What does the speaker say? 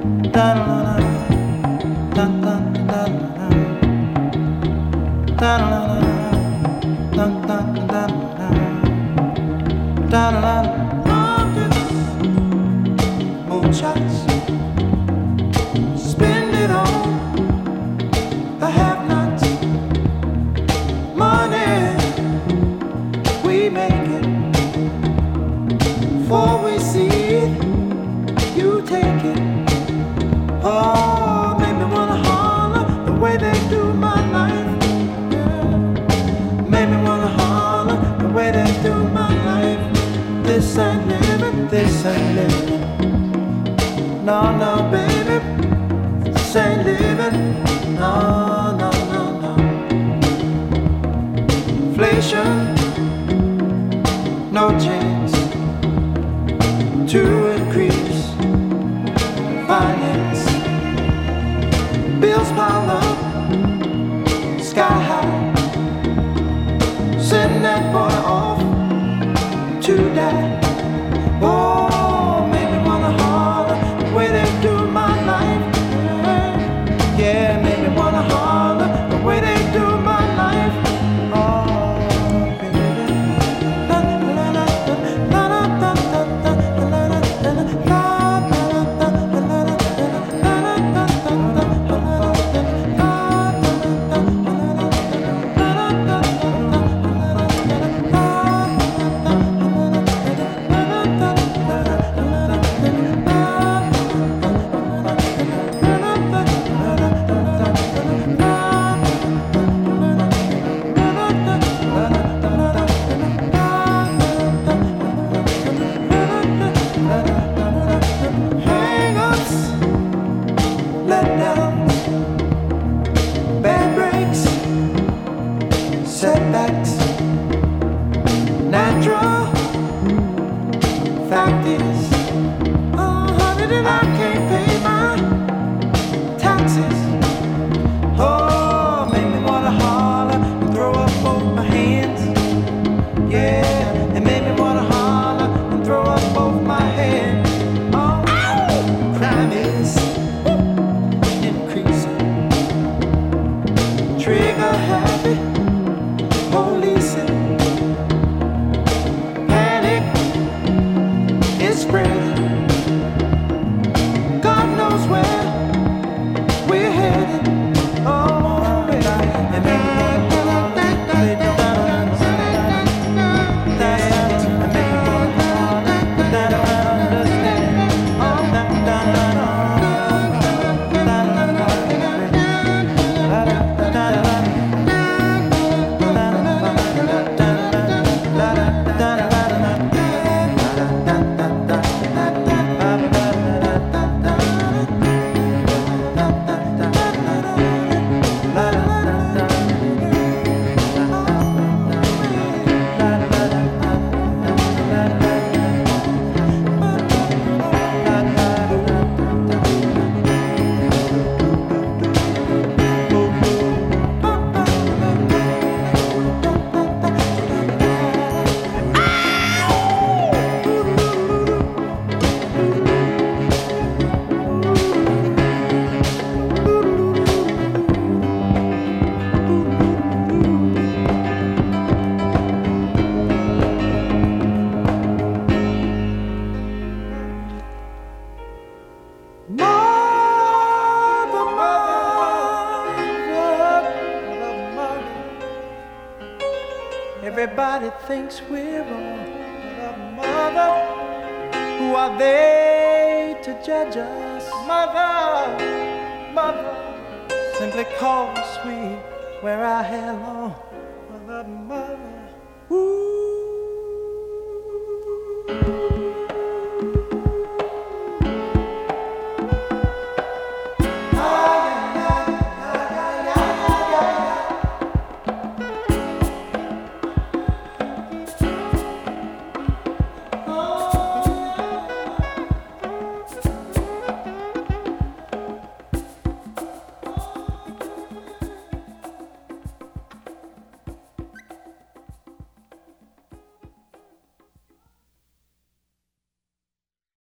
Moonshots, spend it on the have-nots. Money, we make it. Before we see it, you take it. Oh, make me wanna holler the way they do my life. Yeah. Make me wanna holler the way they do my life. This ain't living, this ain't living. No, no, baby, this ain't living. No, no, no, no. Inflation, no chance to increase finance. Bills pile up, sky high. Send that boy off to die. Oh, make me wanna holler the way they do my life. Yeah, make me wanna holler the way they do my life. Oh, baby. La la la la la la la la la la la. Setbacks, natural. Fact is, oh honey, that I can't pay my taxes. Oh, make me wanna holler and throw up both my hands. Yeah, it made me wanna holler and throw up both my hands. Oh, ow! Crime is increasing. Trigger happy. Policing, panic is spreading. God knows where we're headed. Oh, and they don't understand. They don't understand. Everybody thinks we're wrong. Mother, who are they to judge us? Mother, mother, simply cause we wear our hair long. Mother, mother.